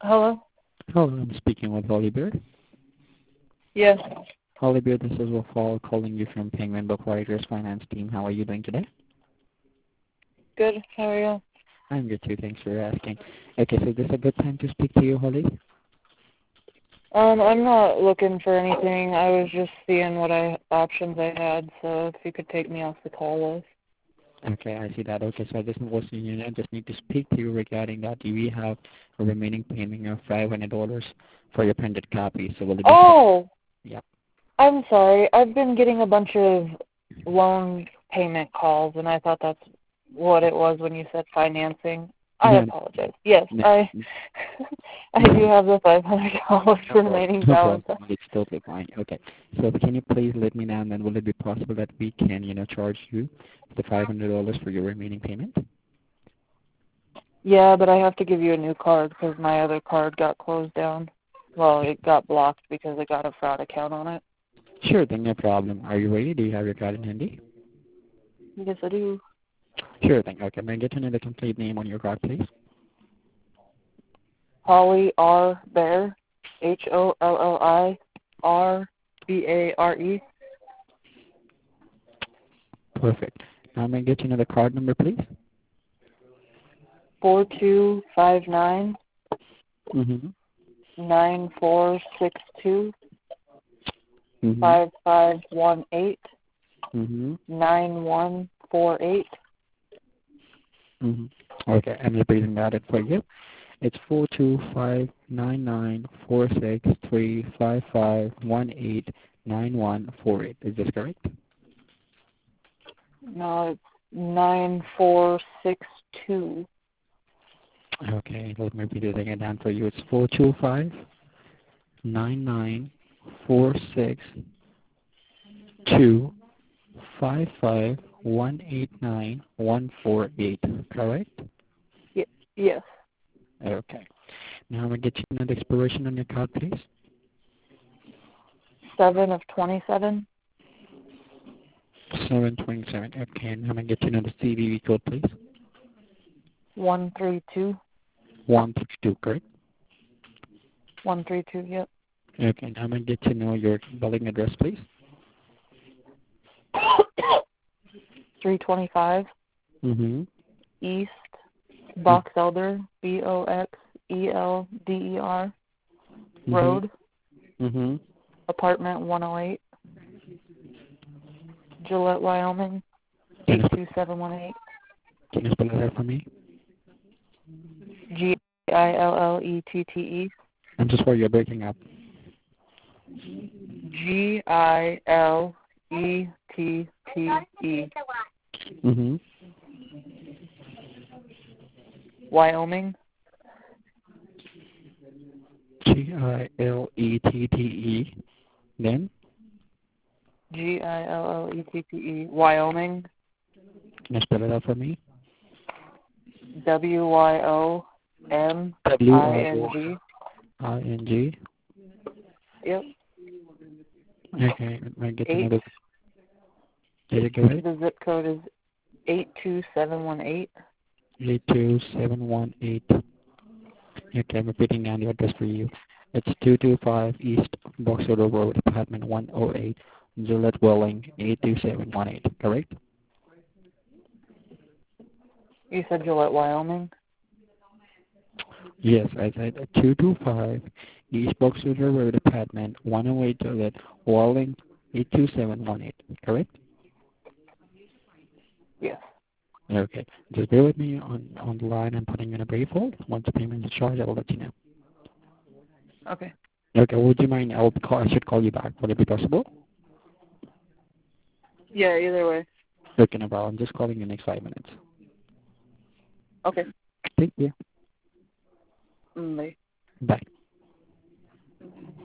Hello? Hello, I'm speaking with Holly Beard. Yes. Holly Beard, this is Wafal calling you from Penguin Book Writers Finance Team. How are you doing today? Good. How are you? I'm good too, thanks for asking. Okay, so this is a good time to speak to you, Holly? I'm not looking for anything. I was just seeing what options I had, so if you could take me off the call list. Okay, I see that. Okay, so I just need to speak to you regarding that. We have a remaining payment of $500 for your printed copy. So will it be? Oh! Yeah. I'm sorry. I've been getting a bunch of loan payment calls, and I thought that's what it was when you said financing. I apologize. Yes, I do have the $500 remaining balance. It's totally fine. Okay. So can you please let me know, and then will it be possible that we can, charge you the $500 for your remaining payment? Yeah, but I have to give you a new card because my other card got closed down. Well, it got blocked because it got a fraud account on it. Sure thing, no problem. Are you ready? Do you have your card in handy? Yes, I do. Sure thing. Okay, may I get to know the complete name on your card, please? Holly R. Bear, HOLLIRBARE. Perfect. Now may I get to know the card number, please? 4259 Mm-hmm. 9462 Mm-hmm. 5518 Mm-hmm. 9148. Mm-hmm. Okay, I'm repeating that for you. It's 42599463551899148. Is this correct? No, it's 9462. Okay, let me repeat it again down for you. It's 42599462551899148. Correct? Yes. Okay. Now I'm going to get you the expiration on your card, please. 7 of 27. 727. Okay, now I'm going to get you the CVV code, please. 132. 132, correct? 132, yep. Okay, now I'm going to get your billing address, please. 325 Mm-hmm. East Box Elder, BOXELDER Road, Mm-hmm. apartment 108, Gillette, Wyoming, 82718. Can you spell it out for me? GILLETTE. I'm so sorry, you're breaking up. GILETTE. Mm-hmm. Wyoming. GILETTE. Then? GILLETTE. Wyoming. Can you spell it out for me? WYOMING. WYOMING. Yep. Okay, I get Eight. another. Did you get it? The zip code is 82718. 82718. Okay, I'm repeating down the address for you. It's 225 East Box Elder Road, apartment 108, Gillette, Welling, 82718, correct? You said Gillette, Wyoming? Yes, I said 225 East Box Elder Road, apartment 108, Gillette, Welling, 82718, correct? Yes. Okay, just bear with me on the line. I'm putting in a brief hold. Once the payment is charged, I will let you know. Okay. Okay, would you mind? I should call you back. Would it be possible? Yeah, either way. Okay, no problem. I'm just calling you next 5 minutes. Okay. Thank you. Bye. Bye.